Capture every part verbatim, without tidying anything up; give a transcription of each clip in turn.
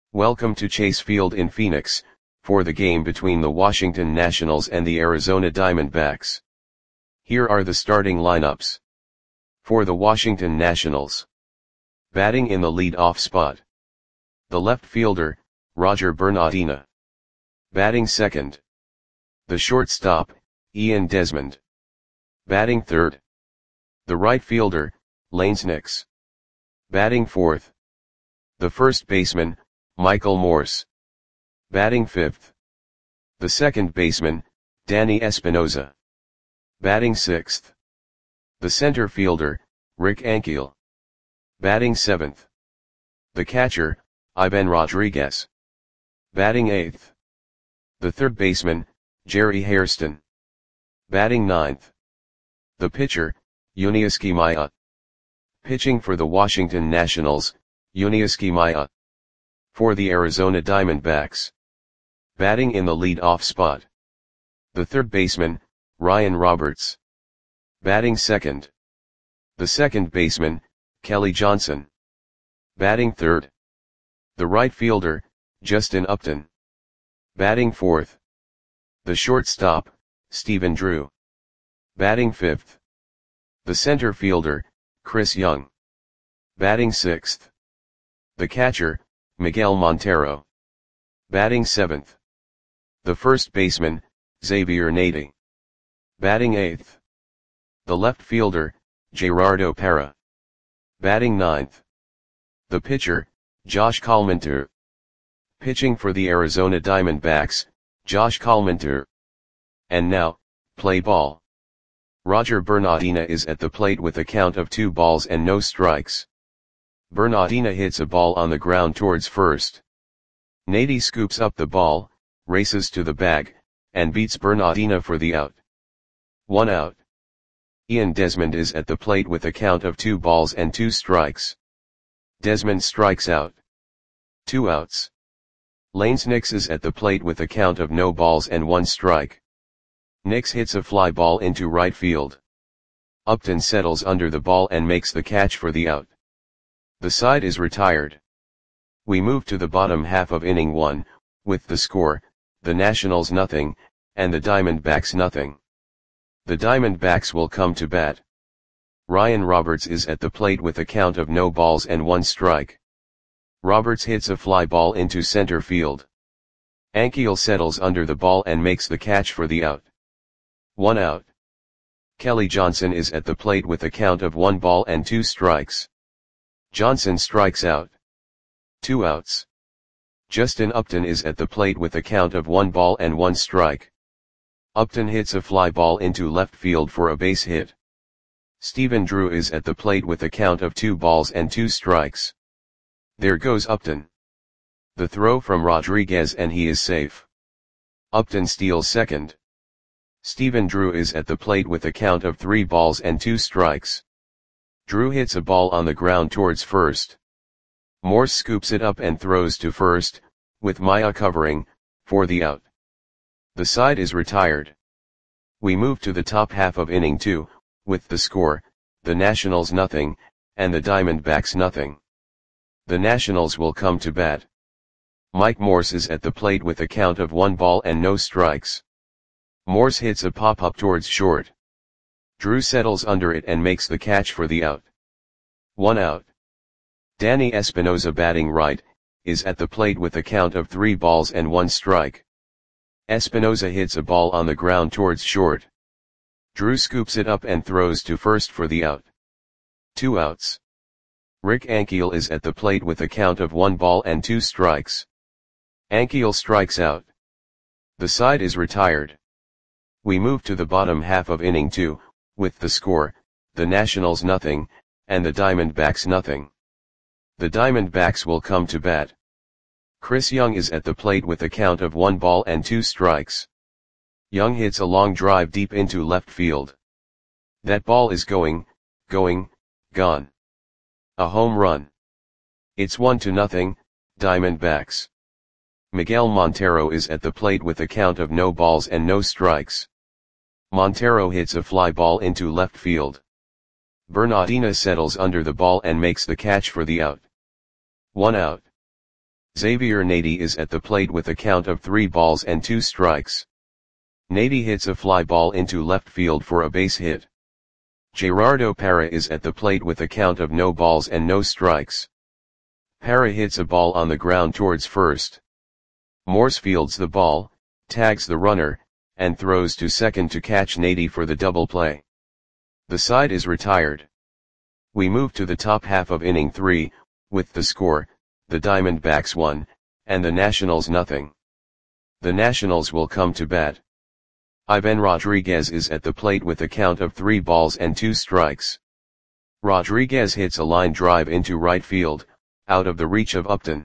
Welcome to Chase Field in Phoenix, for the game between the Washington Nationals and the Arizona Diamondbacks. Here are the starting lineups. For the Washington Nationals. Batting in the lead-off spot. The left fielder, Roger Bernardina. Batting second. The shortstop, Ian Desmond. Batting third. The right fielder, Lanes Nix. Batting fourth. The first baseman, Michael Morse. Batting fifth. The second baseman, Danny Espinoza. Batting sixth. The center fielder, Rick Ankiel. Batting seventh. The catcher, Ivan Rodriguez. Batting eighth. The third baseman, Jerry Hairston. Batting ninth. The pitcher, Yuniesky Maya. Pitching for the Washington Nationals, Yuniesky Maya. For the Arizona Diamondbacks. Batting in the lead-off spot. The third baseman, Ryan Roberts. Batting second. The second baseman, Kelly Johnson. Batting third. The right fielder, Justin Upton. Batting fourth. The shortstop, Stephen Drew. Batting fifth. The center fielder, Chris Young. Batting sixth. The catcher, Miguel Montero. Batting seventh. The first baseman, Xavier Nady. Batting eighth. The left fielder, Gerardo Parra. Batting ninth. The pitcher, Josh Collmenter. Pitching for the Arizona Diamondbacks, Josh Collmenter. And now, play ball. Roger Bernardina is at the plate with a count of two balls and no strikes. Bernardina hits a ball on the ground towards first. Nady scoops up the ball, races to the bag, and beats Bernardina for the out. One out. Ian Desmond is at the plate with a count of two balls and two strikes. Desmond strikes out. Two outs. Lanes Nix is at the plate with a count of no balls and one strike. Nix hits a fly ball into right field. Upton settles under the ball and makes the catch for the out. The side is retired. We move to the bottom half of inning one, with the score, the Nationals nothing, and the Diamondbacks nothing. The Diamondbacks will come to bat. Ryan Roberts is at the plate with a count of no balls and one strike. Roberts hits a fly ball into center field. Ankiel settles under the ball and makes the catch for the out. One out. Kelly Johnson is at the plate with a count of one ball and two strikes. Johnson strikes out. Two outs. Justin Upton is at the plate with a count of one ball and one strike. Upton hits a fly ball into left field for a base hit. Stephen Drew is at the plate with a count of two balls and two strikes. There goes Upton. The throw from Rodriguez and he is safe. Upton steals second. Stephen Drew is at the plate with a count of three balls and two strikes. Drew hits a ball on the ground towards first. Morse scoops it up and throws to first, with Maya covering, for the out. The side is retired. We move to the top half of inning two, with the score, the Nationals nothing, and the Diamondbacks nothing. The Nationals will come to bat. Mike Morse is at the plate with a count of one ball and no strikes. Morse hits a pop-up towards short. Drew settles under it and makes the catch for the out. One out. Danny Espinoza batting right, is at the plate with a count of three balls and one strike. Espinoza hits a ball on the ground towards short. Drew scoops it up and throws to first for the out. Two outs. Rick Ankiel is at the plate with a count of one ball and two strikes. Ankiel strikes out. The side is retired. We move to the bottom half of inning two, with the score, the Nationals nothing, and the Diamondbacks nothing. The Diamondbacks will come to bat. Chris Young is at the plate with a count of one ball and two strikes. Young hits a long drive deep into left field. That ball is going, going, gone. A home run. It's one to nothing, Diamondbacks. Miguel Montero is at the plate with a count of no balls and no strikes. Montero hits a fly ball into left field. Bernardina settles under the ball and makes the catch for the out. One out. Xavier Nady is at the plate with a count of three balls and two strikes. Nady hits a fly ball into left field for a base hit. Gerardo Parra is at the plate with a count of no balls and no strikes. Parra hits a ball on the ground towards first. Morse fields the ball, tags the runner, and throws to second to catch Nady for the double play. The side is retired. We move to the top half of inning three, with the score, the Diamondbacks one, and the Nationals nothing. The Nationals will come to bat. Ivan Rodriguez is at the plate with a count of three balls and two strikes. Rodriguez hits a line drive into right field, out of the reach of Upton.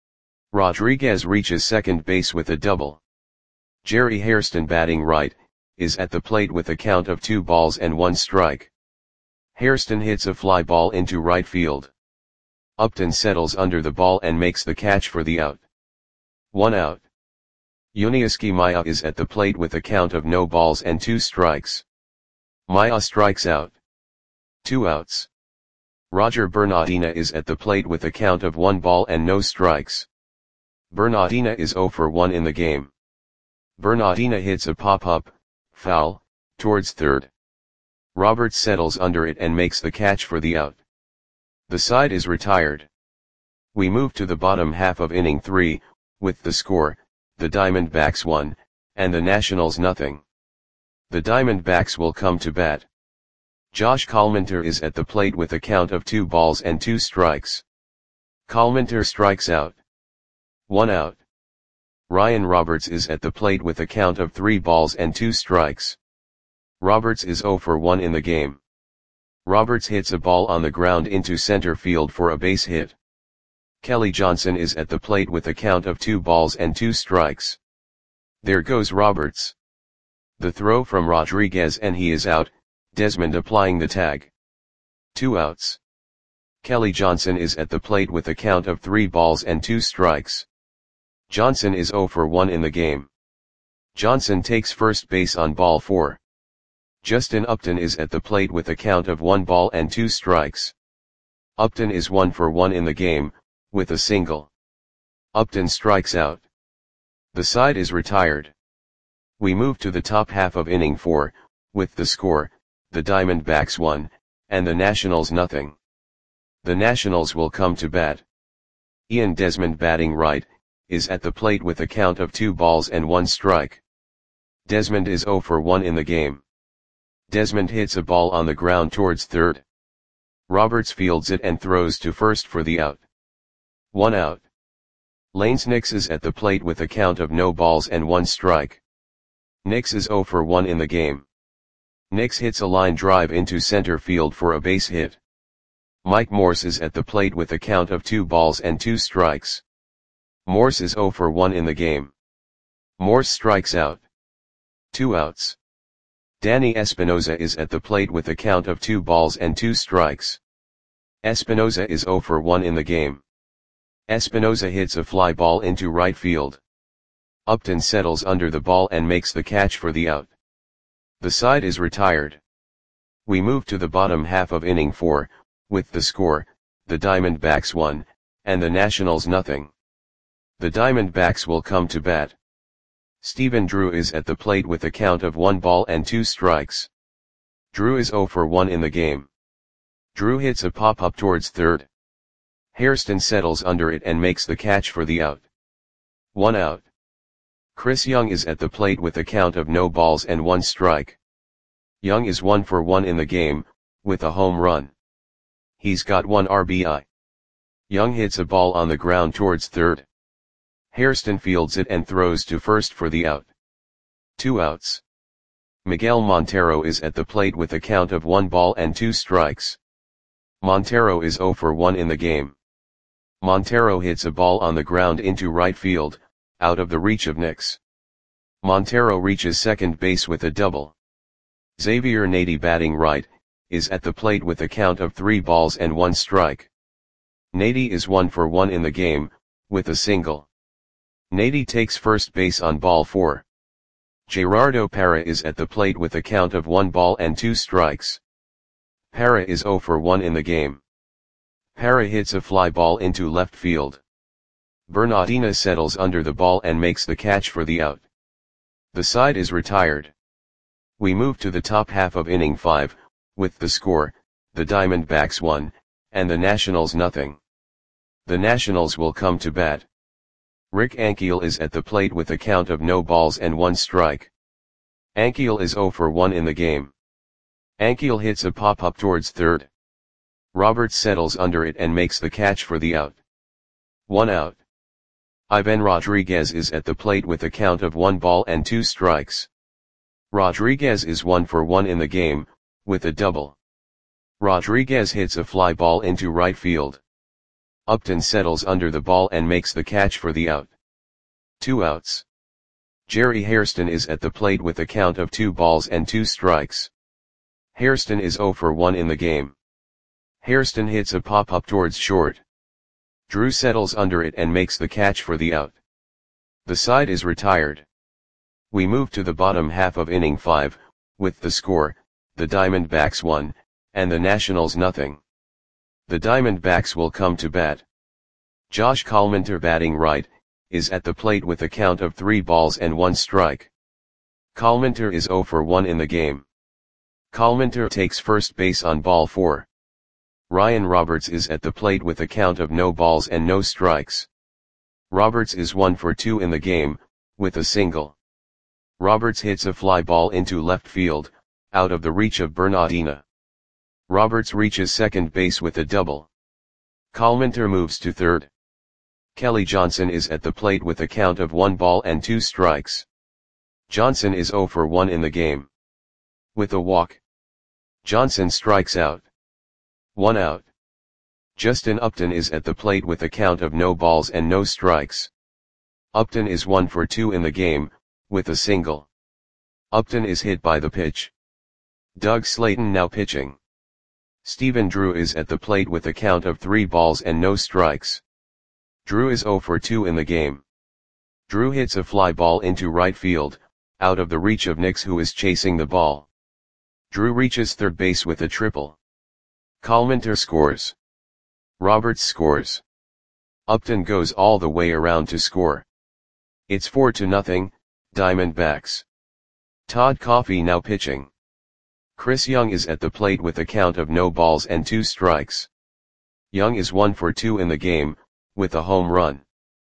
Rodriguez reaches second base with a double. Jerry Hairston, batting right, is at the plate with a count of two balls and one strike. Hairston hits a fly ball into right field. Upton settles under the ball and makes the catch for the out. One out. Yuniesky Maya is at the plate with a count of no balls and two strikes. Maya strikes out. Two outs. Roger Bernardina is at the plate with a count of one ball and no strikes. Bernardina is zero for one in the game. Bernardina hits a pop-up, foul, towards third. Roberts settles under it and makes the catch for the out. The side is retired. We move to the bottom half of inning three, with the score, the Diamondbacks one, and the Nationals nothing. The Diamondbacks will come to bat. Josh Collmenter is at the plate with a count of two balls and two strikes. Collmenter strikes out. One out. Ryan Roberts is at the plate with a count of three balls and two strikes. Roberts is zero for one in the game. Roberts hits a ball on the ground into center field for a base hit. Kelly Johnson is at the plate with a count of two balls and two strikes. There goes Roberts. The throw from Rodriguez and he is out, Desmond applying the tag. Two outs. Kelly Johnson is at the plate with a count of three balls and two strikes. Johnson is zero for one in the game. Johnson takes first base on ball four. Justin Upton is at the plate with a count of one ball and two strikes. Upton is one for one in the game, with a single. Upton strikes out. The side is retired. We move to the top half of inning four, with the score, the Diamondbacks one, and the Nationals nothing. The Nationals will come to bat. Ian Desmond, batting right, is at the plate with a count of two balls and one strike. Desmond is zero for one in the game. Desmond hits a ball on the ground towards third. Roberts fields it and throws to first for the out. One out. Lanes Nix is at the plate with a count of no balls and one strike. Nix is zero for one in the game. Nix hits a line drive into center field for a base hit. Mike Morse is at the plate with a count of two balls and two strikes. Morse is zero for one in the game. Morse strikes out. Two outs. Danny Espinoza is at the plate with a count of two balls and two strikes. Espinoza is zero for one in the game. Espinoza hits a fly ball into right field. Upton settles under the ball and makes the catch for the out. The side is retired. We move to the bottom half of inning four, with the score, the Diamondbacks one, and the Nationals nothing. The Diamondbacks will come to bat. Stephen Drew is at the plate with a count of one ball and two strikes. Drew is zero for one in the game. Drew hits a pop-up towards third. Hairston settles under it and makes the catch for the out. One out. Chris Young is at the plate with a count of no balls and one strike. Young is one for one in the game, with a home run. He's got one R B I. Young hits a ball on the ground towards third. Hairston fields it and throws to first for the out. Two outs. Miguel Montero is at the plate with a count of one ball and two strikes. Montero is zero for one in the game. Montero hits a ball on the ground into right field, out of the reach of Nix. Montero reaches second base with a double. Xavier Nady, batting right, is at the plate with a count of three balls and one strike. Nady is one for one in the game, with a single. Nady takes first base on ball four. Gerardo Parra is at the plate with a count of one ball and two strikes. Parra is zero for one in the game. Parra hits a fly ball into left field. Bernardina settles under the ball and makes the catch for the out. The side is retired. We move to the top half of inning five, with the score, the Diamondbacks one, and the Nationals nothing. The Nationals will come to bat. Rick Ankiel is at the plate with a count of no balls and one strike. Ankiel is zero for one in the game. Ankiel hits a pop-up towards third. Roberts settles under it and makes the catch for the out. One out. Ivan Rodriguez is at the plate with a count of one ball and two strikes. Rodriguez is one for one in the game, with a double. Rodriguez hits a fly ball into right field. Upton settles under the ball and makes the catch for the out. Two outs. Jerry Hairston is at the plate with a count of two balls and two strikes. Hairston is zero for one in the game. Hairston hits a pop-up towards short. Drew settles under it and makes the catch for the out. The side is retired. We move to the bottom half of inning five, with the score, the Diamondbacks one, and the Nationals nothing. The Diamondbacks will come to bat. Josh Collminter, batting right, is at the plate with a count of three balls and one strike. Collminter is zero for one in the game. Collminter takes first base on ball four. Ryan Roberts is at the plate with a count of no balls and no strikes. Roberts is one for two in the game, with a single. Roberts hits a fly ball into left field, out of the reach of Bernardina. Roberts reaches second base with a double. Collminter moves to third. Kelly Johnson is at the plate with a count of one ball and two strikes. Johnson is zero for one in the game. With a walk, Johnson strikes out. One out. Justin Upton is at the plate with a count of no balls and no strikes. Upton is one for two in the game, with a single. Upton is hit by the pitch. Doug Slayton now pitching. Stephen Drew is at the plate with a count of three balls and no strikes. Drew is zero for two in the game. Drew hits a fly ball into right field, out of the reach of Nix, who is chasing the ball. Drew reaches third base with a triple. Collminter scores. Roberts scores. Upton goes all the way around to score. It's four to nothing, Diamondbacks. Todd Coffey now pitching. Chris Young is at the plate with a count of no balls and two strikes. Young is one for two in the game, with a home run.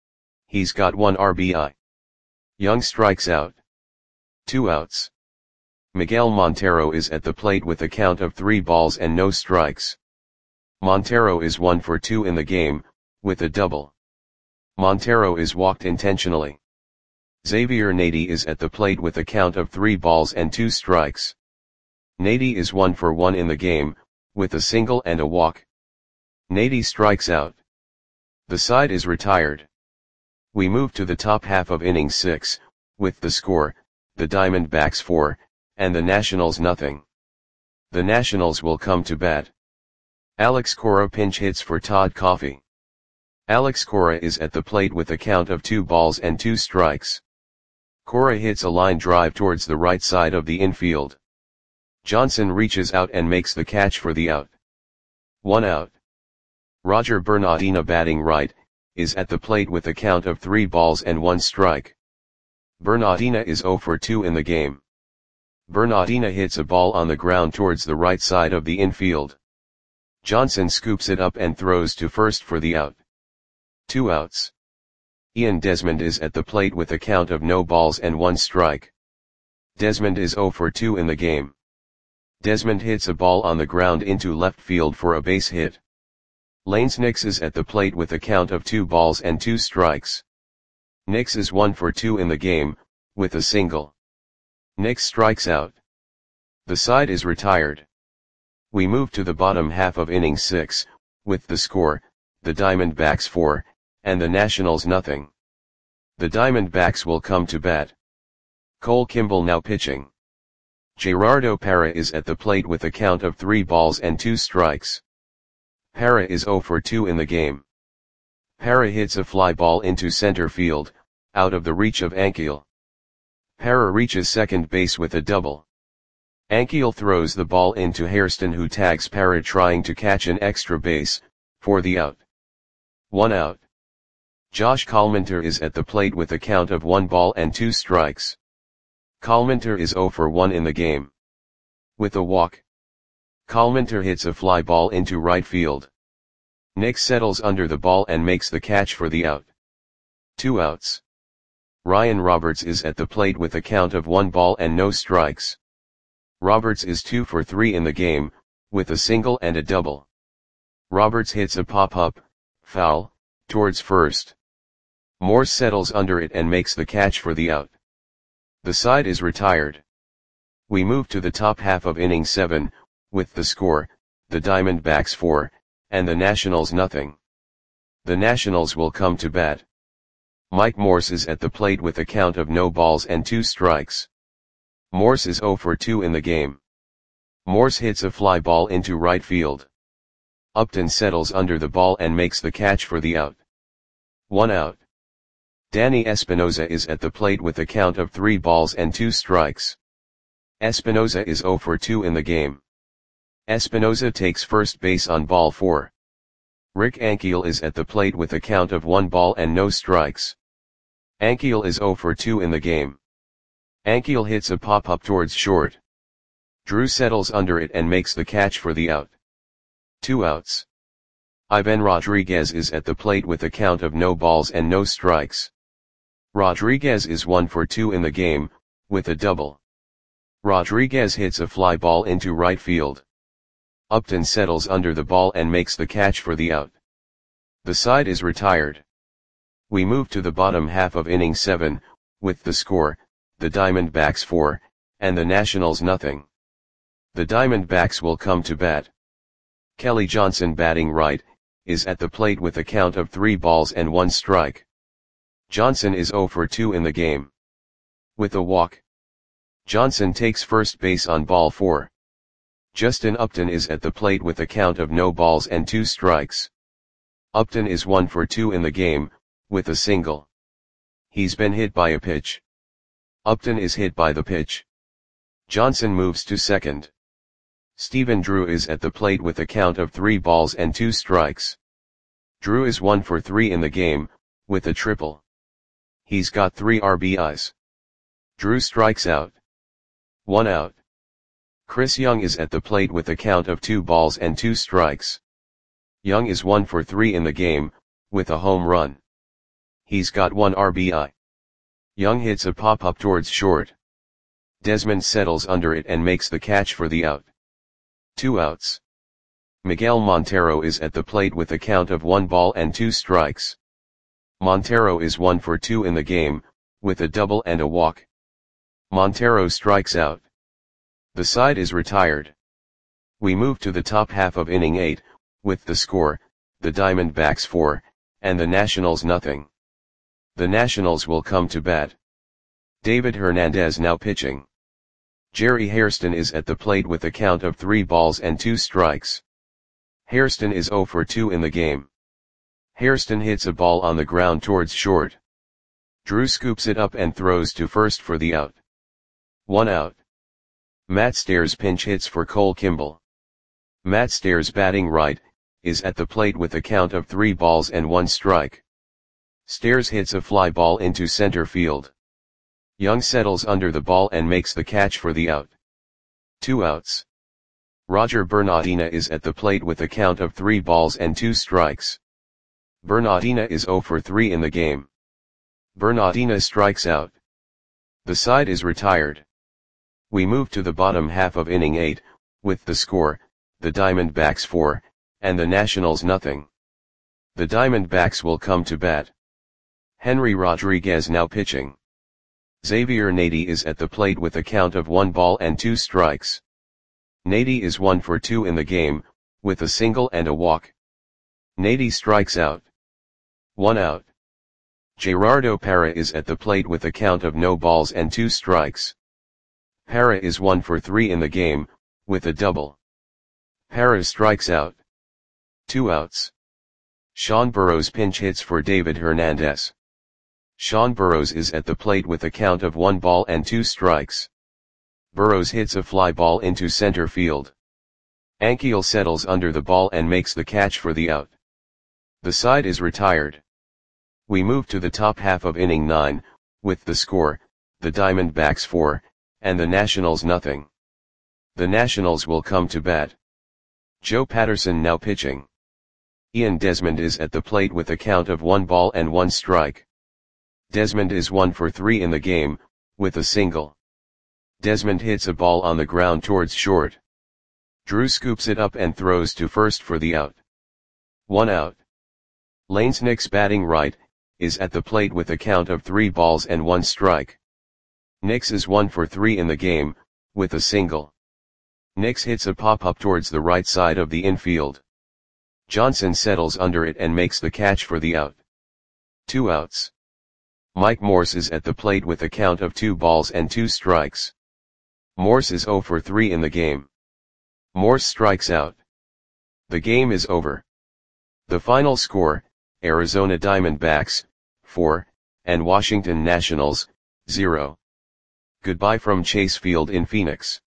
He's got one R B I. Young strikes out. Two outs. Miguel Montero is at the plate with a count of three balls and no strikes. Montero is one for two in the game, with a double. Montero is walked intentionally. Xavier Nady is at the plate with a count of three balls and two strikes. Nady is one for one in the game, with a single and a walk. Nady strikes out. The side is retired. We move to the top half of inning six, with the score, the Diamondbacks four, and the Nationals nothing. The Nationals will come to bat. Alex Cora pinch hits for Todd Coffey. Alex Cora is at the plate with a count of two balls and two strikes. Cora hits a line drive towards the right side of the infield. Johnson reaches out and makes the catch for the out. One out. Roger Bernardina, batting right, is at the plate with a count of three balls and one strike. Bernardina is zero for two in the game. Bernardina hits a ball on the ground towards the right side of the infield. Johnson scoops it up and throws to first for the out. Two outs. Ian Desmond is at the plate with a count of no balls and one strike. Desmond is zero for two in the game. Desmond hits a ball on the ground into left field for a base hit. Lanes Nix is at the plate with a count of two balls and two strikes. Nix is one for two in the game, with a single. Nix strikes out. The side is retired. We move to the bottom half of inning six, with the score, the Diamondbacks four, and the Nationals nothing. The Diamondbacks will come to bat. Cole Kimball now pitching. Gerardo Parra is at the plate with a count of three balls and two strikes. Parra is zero for two in the game. Parra hits a fly ball into center field, out of the reach of Ankiel. Parra reaches second base with a double. Ankiel throws the ball into Hairston, who tags Parra trying to catch an extra base, for the out. One out. Josh Kalmantar is at the plate with a count of one ball and two strikes. Kalmantar is zero for one in the game. With a walk, Kalmantar hits a fly ball into right field. Nick settles under the ball and makes the catch for the out. Two outs. Ryan Roberts is at the plate with a count of one ball and no strikes. Roberts is two for three in the game, with a single and a double. Roberts hits a pop-up, foul, towards first. Morse settles under it and makes the catch for the out. The side is retired. We move to the top half of inning seven, with the score, the Diamondbacks four, and the Nationals nothing. The Nationals will come to bat. Mike Morse is at the plate with a count of no balls and two strikes. Morse is zero for two in the game. Morse hits a fly ball into right field. Upton settles under the ball and makes the catch for the out. One out. Danny Espinosa is at the plate with a count of three balls and two strikes. Espinosa is zero for two in the game. Espinosa takes first base on ball four. Rick Ankiel is at the plate with a count of one ball and no strikes. Ankiel is zero for two in the game. Ankiel hits a pop-up towards short. Drew settles under it and makes the catch for the out. Two outs. Ivan Rodriguez is at the plate with a count of no balls and no strikes. Rodriguez is one for two in the game, with a double. Rodriguez hits a fly ball into right field. Upton settles under the ball and makes the catch for the out. The side is retired. We move to the bottom half of inning seven, with the score, the Diamondbacks four, and the Nationals nothing. The Diamondbacks will come to bat. Kelly Johnson, batting right, is at the plate with a count of three balls and one strike. Johnson is zero for two in the game. With a walk, Johnson takes first base on ball four. Justin Upton is at the plate with a count of no balls and two strikes. Upton is one for two in the game, with a single. He's been hit by a pitch. Upton is hit by the pitch. Johnson moves to second. Stephen Drew is at the plate with a count of three balls and two strikes. Drew is one for three in the game, with a triple. He's got three R B Is. Drew strikes out. One out. Chris Young is at the plate with a count of two balls and two strikes. Young is one for three in the game, with a home run. He's got one R B I. Young hits a pop-up towards short. Desmond settles under it and makes the catch for the out. Two outs. Miguel Montero is at the plate with a count of one ball and two strikes. Montero is one for two in the game, with a double and a walk. Montero strikes out. The side is retired. We move to the top half of inning eight, with the score, the Diamondbacks four, and the Nationals nothing. The Nationals will come to bat. David Hernandez now pitching. Jerry Hairston is at the plate with a count of three balls and two strikes. Hairston is zero for two in the game. Hairston hits a ball on the ground towards short. Drew scoops it up and throws to first for the out. One out. Matt Stairs pinch hits for Cole Kimball. Matt Stairs, batting right, is at the plate with a count of three balls and one strike. Stairs hits a fly ball into center field. Young settles under the ball and makes the catch for the out. Two outs. Roger Bernardina is at the plate with a count of three balls and two strikes. Bernardina is zero for three in the game. Bernardina strikes out. The side is retired. We move to the bottom half of inning eight, with the score, the Diamondbacks four, and the Nationals nothing. The Diamondbacks will come to bat. Henry Rodriguez now pitching. Xavier Nady is at the plate with a count of one ball and two strikes. Nady is one for two in the game, with a single and a walk. Nady strikes out. One out. Gerardo Parra is at the plate with a count of no balls and two strikes. Parra is one for three in the game, with a double. Parra strikes out. Two outs. Sean Burrows pinch hits for David Hernandez. Sean Burrows is at the plate with a count of one ball and two strikes. Burrows hits a fly ball into center field. Ankiel settles under the ball and makes the catch for the out. The side is retired. We move to the top half of inning nine, with the score, the Diamondbacks four, and the Nationals nothing. The Nationals will come to bat. Joe Patterson now pitching. Ian Desmond is at the plate with a count of one ball and one strike. Desmond is one for three in the game, with a single. Desmond hits a ball on the ground towards short. Drew scoops it up and throws to first for the out. One out. Lanes Nix batting right, is at the plate with a count of three balls and one strike. Nix is one for three in the game, with a single. Nix hits a pop-up towards the right side of the infield. Johnson settles under it and makes the catch for the out. Two outs. Mike Morse is at the plate with a count of two balls and two strikes. Morse is zero for three in the game. Morse strikes out. The game is over. The final score, Arizona Diamondbacks, four, and Washington Nationals, zero. Goodbye from Chase Field in Phoenix.